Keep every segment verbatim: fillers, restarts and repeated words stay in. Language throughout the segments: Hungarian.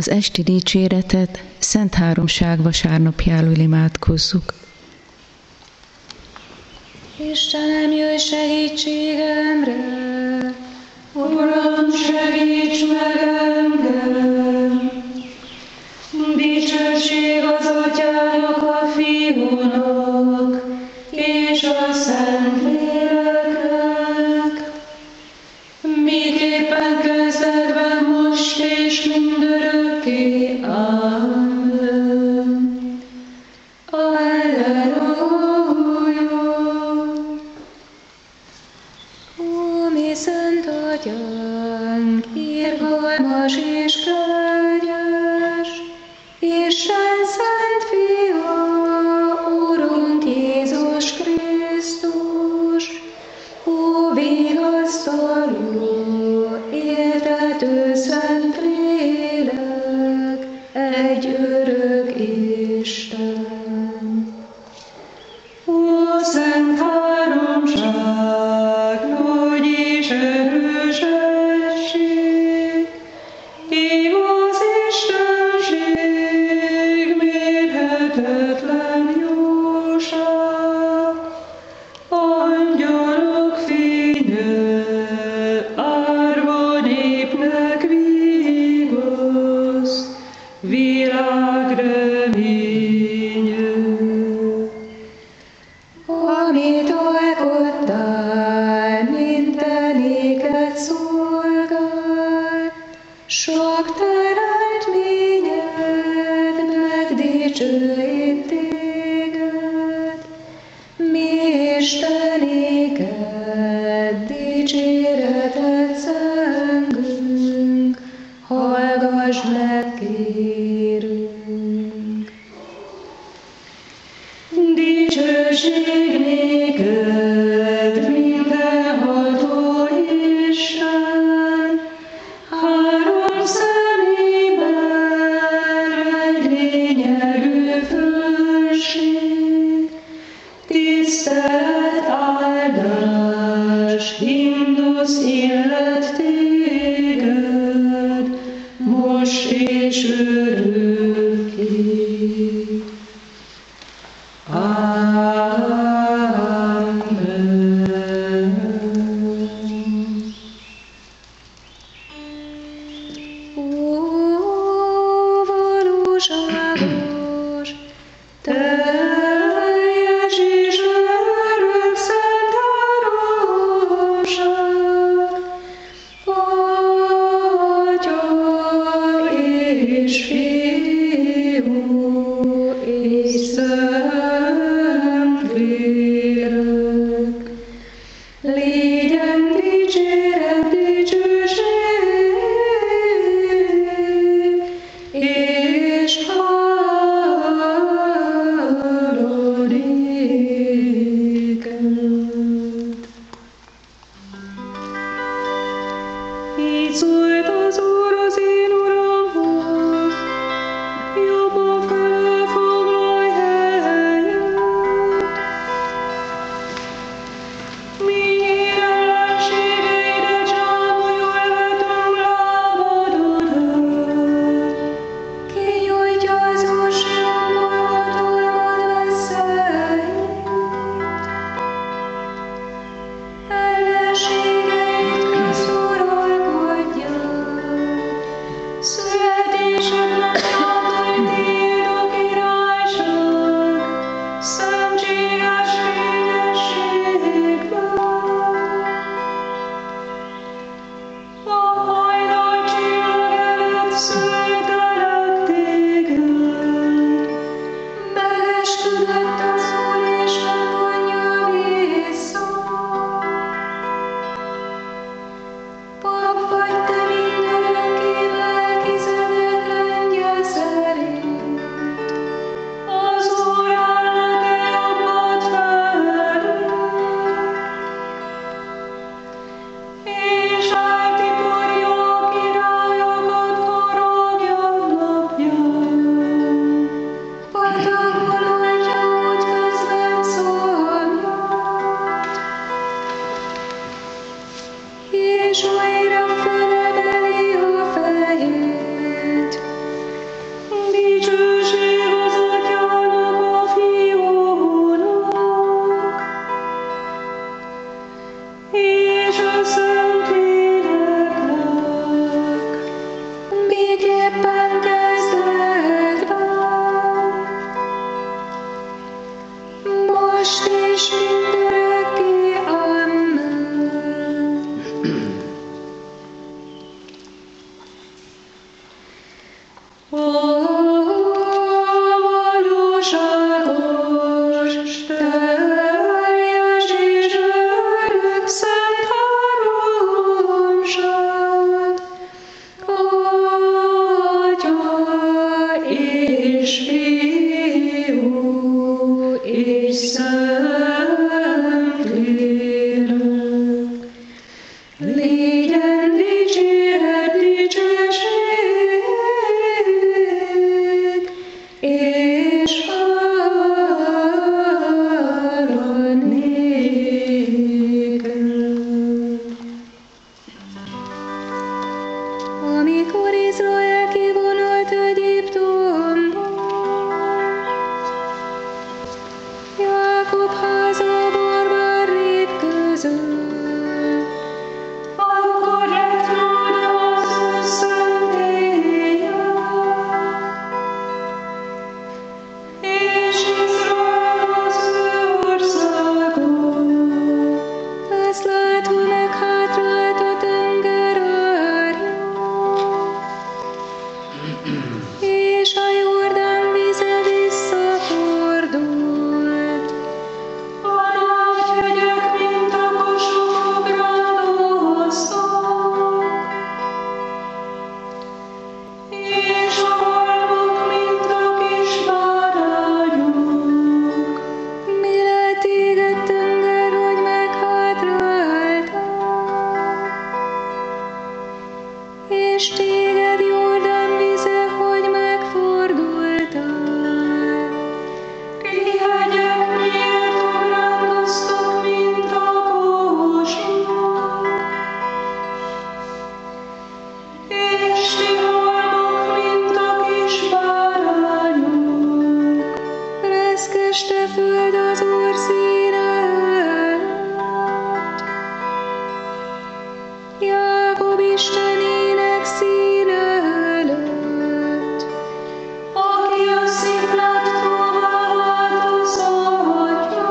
Az esti dicséretet Szent Háromság vasárnapjáról imádkozzuk. Istenem, jöjj segítségemre! Uram, segíts meg engem! Dicsőség az Atyának, a Fiúnak és a Szentléleknek, miképpen kezdetben, most és mindörökké. Amen. Alleluja! Ó, mi szent Atyánk, irgalmas és kegyes, Isten szent Fia, Urunk Jézus Krisztus, ó, vigasztaló, éltető Szent Lélek, egy örök Isten. Ó, Szent Háromság, nagy és erős egység, igaz Istenség, mérhetetlen jóság, angyalok fénye, árva népnek vigasz, világ reménye. Amit alkottál, minden néked szolgál, sok teremtményed megdicsőít téged, mi Istenéked dicséretet zengünk, hallgass meg, kérünk. Dicsőség néked, mindenható Isten, három szemében egy lényegű fölség, tisztelet, áldás, himnusz illet téged, most és örökké. és újra felemeli a fejét, és téged Jordán vize, hogy megfordultál. Ti hegyek miért ugrálkoztok, mint a kósok, és ti halmok, mint a kis bárányok. Reszkeste föld az Úr színe előtt, Jákob Istenének színe előtt, aki a sziklát tóvá változtatja,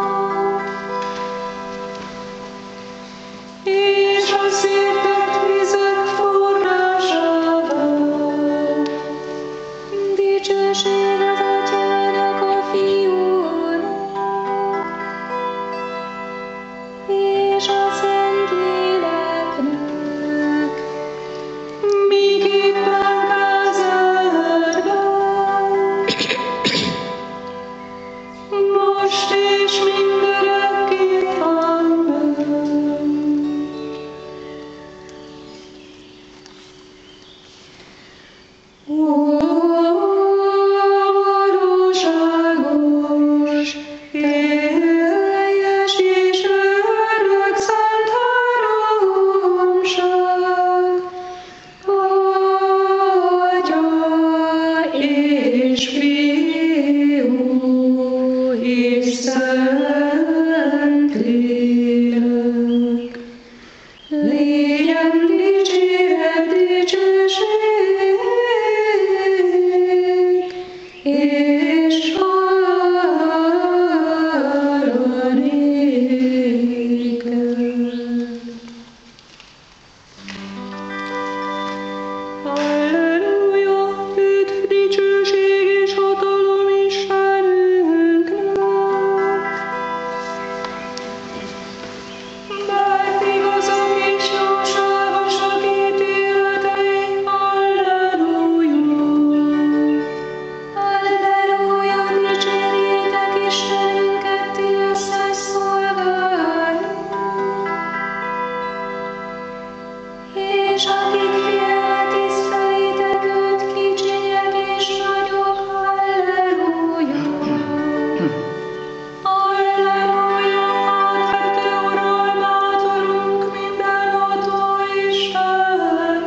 és a szértett vizek forrásává. Dicsőség az Atyának, a Fiúnak, és a Szentléleknek, miképpen kezdetben, most és mindörökké. Amen. Ó, valóságos, teljes és örök szent háromság, Atya és Fiú és Szentlélek. Legyen dicséret, dicsőség, és hála néked. Halleluja, üdv, dicsőség és hatalom Istenünknek. Mert igazak és jóságosak ítéletei, halleluja. Halleluja, dicsérjétek Istenünket, ti összes szolgái, és akik félve tisztelitek őt, kicsinyek és nagyok, halleluja. Halleluja, átvette uralmát, Urunk, mindenható Isten.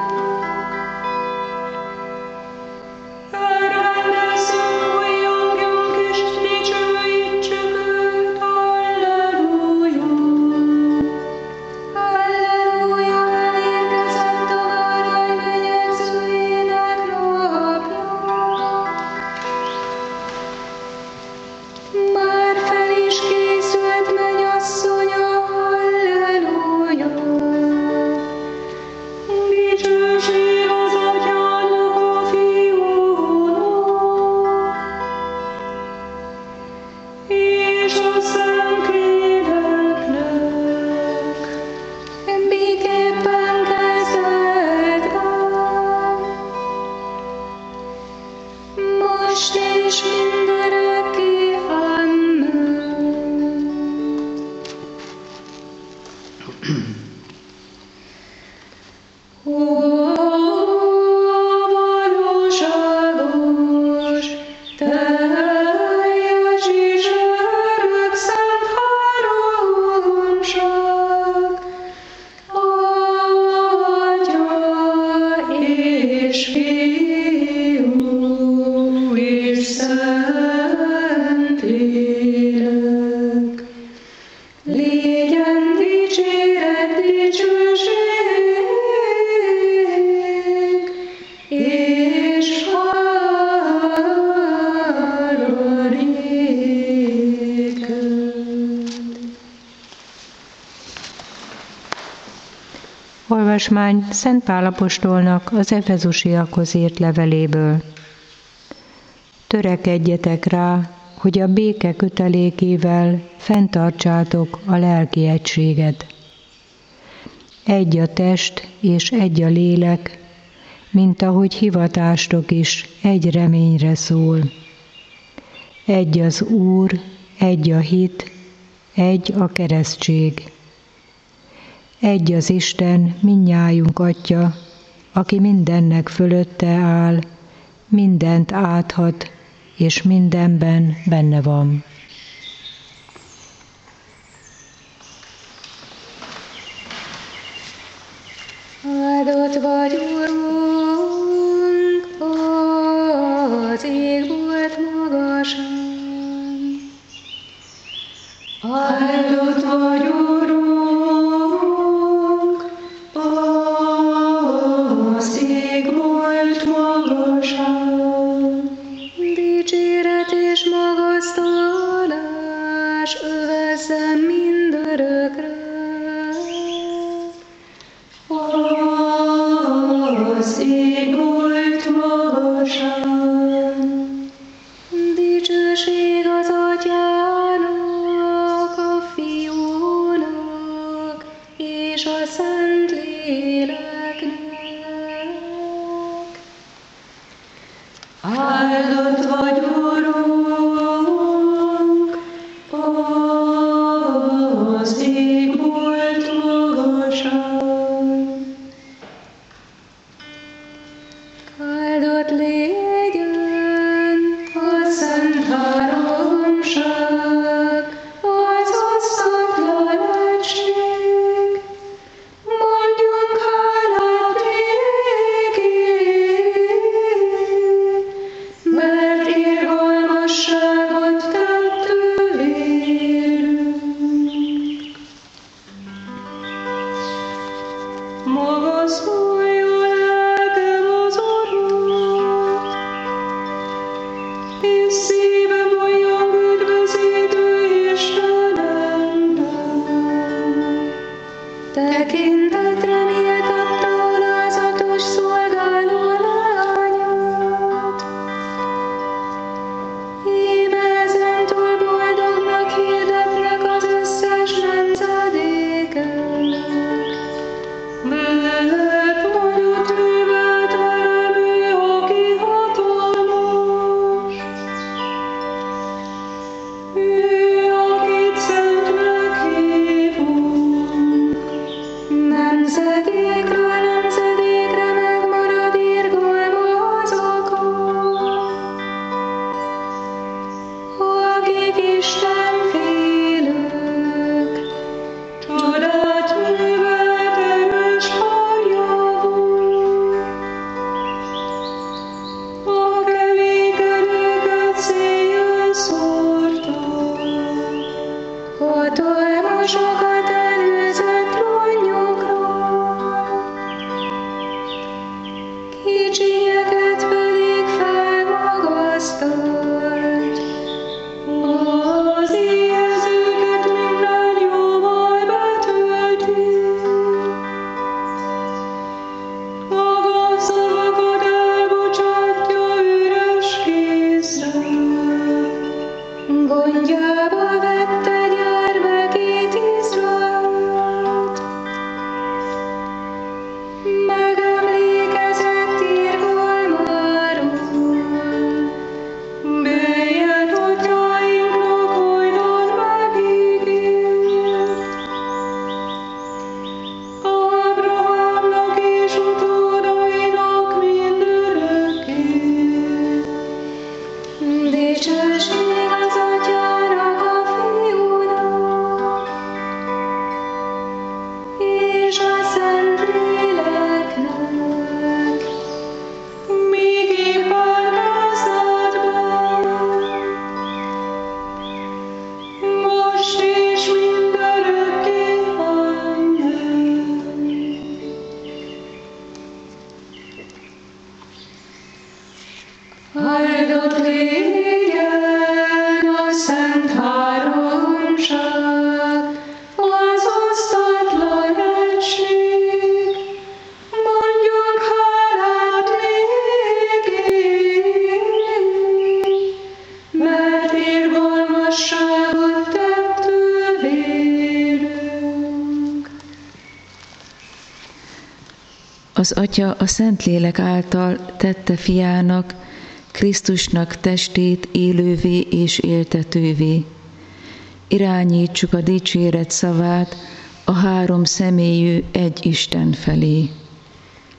Örvendezzünk, újjongjunk és dicsőítsük őt, halleluja. Halleluja, elérkezett a bárány menyegzőjének napja. Már fel is készült mennyasszonya, halleluja. Dicsőség az Atyának, a Fiúnak, és a Szentléleknek, miképpen kezdetben, most és mindörökké. Amen. Ó, valóságos, teljes és örök szent háromság, Atya és Fiú és Szentlélek. Legyen dicséret, dicsőség, és hála néked. Olvasmány Szent Pál apostolnak az efezusiakhoz írt leveléből. Törekedjetek rá, hogy a béke kötelékével fenntartsátok a lelki egységet. Egy a test és egy a lélek, mint ahogy hivatástok is egy reményre szól. Egy az Úr, egy a hit, egy a keresztség. Egy az Isten, mindnyájunk Atya, aki mindennek fölötte áll, mindent áthat, és mindenben benne van. Áldott vagy, Urunk, az ég volt magasan. Áldott vagy, Urunk, az ég volt magasan. Dicséret és magasztalás övezzen mindörökre. Az ég volt magasan. Dicsőség az Atyának, a Fiúnak és a Szentléleknek. Áldott vagy, Urunk, az ég volt magasan. Áldott legyen a Szent Háromság, az osztatlan egység. Mondjunk hálát néki, mert irgalmasságot tett ő vélünk. Magasztaljon lelkem az Urat, és szívem valljam üdvözítő Istenemben. Tekintetre méltatta alázatos szolgáló lányát. Íme ezentúl boldognak hirdetnek az összes nemzedékek. Mert nagyot művelt velem ő, aki hatalmas. Ő, akit szentnek hívunk. Nemzedékről nemzedékre megmarad irgalma azokon, akik Isten félők. Csodát művelt erős harjavú, a kevékelőket széjjel szórta, hatalmasokat előzött trónjukról, kicsinyeket pedig felmagasztalt. Az éhezőket minden jóval betölti, a gazdagakat elbocsátja üres kézre. Gondjába vette gyermekét Izraelt, megemlékezett irgalmáról, melyet atyáinknak hajdan megígért. Ábrahámnak és utódainak mindörökké. Dicsőség az Atyának, a Fiúnak és a Szentléleknek, míg éppen lázadban, most és mindörökké. Amen. Áldott legyen a Szent Háromság, az osztatlan egység. Mondjunk hálát néki, mert irgalmasságot tett ő vélünk. Az Atya a Szentlélek által tette fiának, Krisztusnak testét élővé és éltetővé. Irányítsuk a dicséret szavát a három személyű egy Isten felé.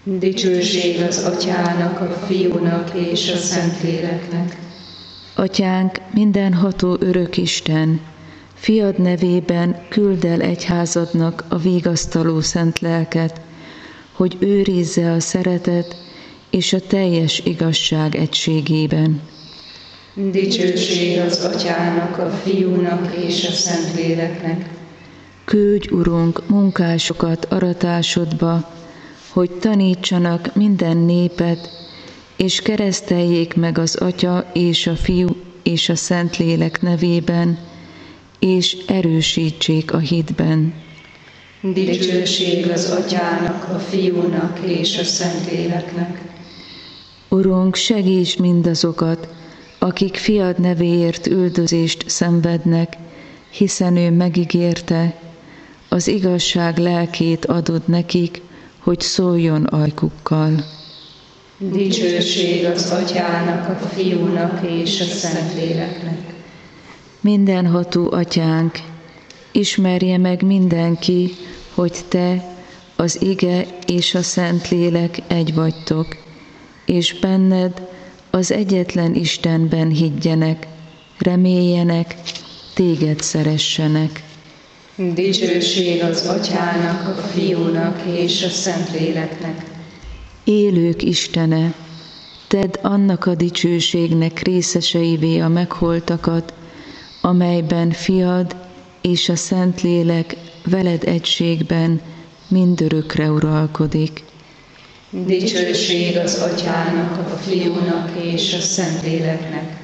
Dicsőség az Atyának, a Fiúnak és a Szentléleknek. Atyánk, mindenható örök Isten, Fiad nevében küld el egyházadnak a vigasztaló szent lelket, hogy őrizze a szeretet és a teljes igazság egységében. Dicsőség az Atyának, a Fiúnak és a Szentléleknek. Küldj, Urunk, munkásokat aratásodba, hogy tanítsanak minden népet, és kereszteljék meg az Atya és a Fiú és a Szentlélek nevében, és erősítsék a hitben. Dicsőség az Atyának, a Fiúnak és a Szentléleknek. Urunk, segíts mindazokat, akik Fiad nevéért üldözést szenvednek, hiszen ő megígérte, az igazság lelkét adod nekik, hogy szóljon ajkukkal. Dicsőség az Atyának, a Fiúnak és a Szentléleknek. Mindenható Atyánk, ismerje meg mindenki, hogy Te, az Ige és a Szentlélek egy vagytok, és benned, az egyetlen Istenben higgyenek, reméljenek, Téged szeressenek. Dicsőség az Atyának, a Fiúnak és a Szentléleknek. Élők Istene, tedd annak a dicsőségnek részeseivé a megholtakat, amelyben Fiad és a Szentlélek veled egységben mindörökre uralkodik. Dicsőség az Atyának, a Fiúnak és a Szentléleknek.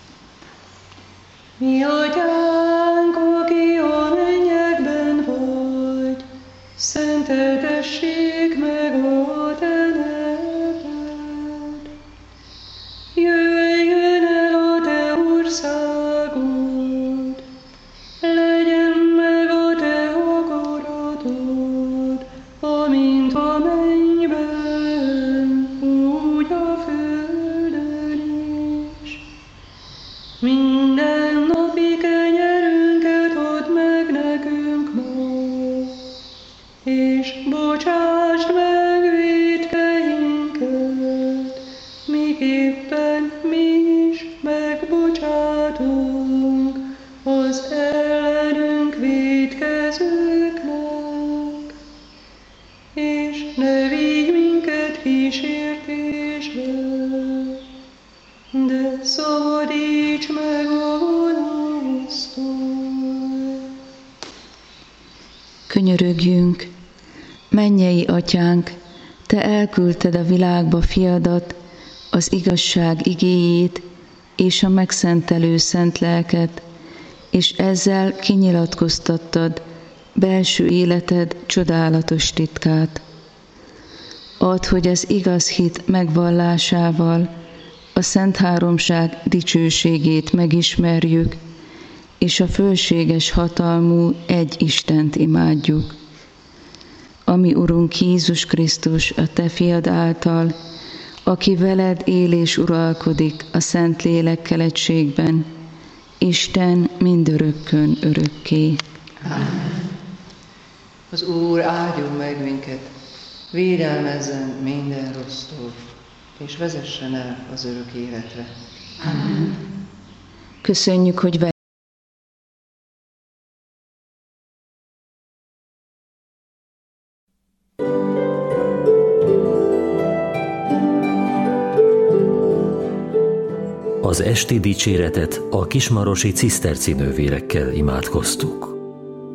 Mi Atyánk, aki a mennyekben vagy, szenteltessék meg a Te neved. Jöjjön el a Te országod, legyen meg a Te akaratod, amint a mennyben, úgy a földön is. Minden napi kenyerünket add meg nekünk ma, és bocsásd meg vétkeinket, miképpen mi is megbocsátunk az ellenünk vétkezőknek. És ne vigy minket kísértésbe, de szabadíts meg a gonosztól. Könyörögjünk, mennyei Atyánk, Te elküldted a világba Fiadat, az igazság igéjét és a megszentelő szent lelket, és ezzel kinyilatkoztattad belső életed csodálatos titkát. Add, hogy az igaz hit megvallásával a Szent Háromság dicsőségét megismerjük, és a fölséges hatalmú egy Istent imádjuk. Ami Urunk Jézus Krisztus, a Te Fiad által, aki veled él és uralkodik a Szent Lélekkel egységben, Isten mindörökkön örökké. Amen. Az Úr áldjon meg minket, védelmezzen minden rossztól, és vezessen el az örök életre. Amen. Köszönjük, hogy Az esti dicséretet a kismarosi ciszterci nővérekkel imádkoztuk.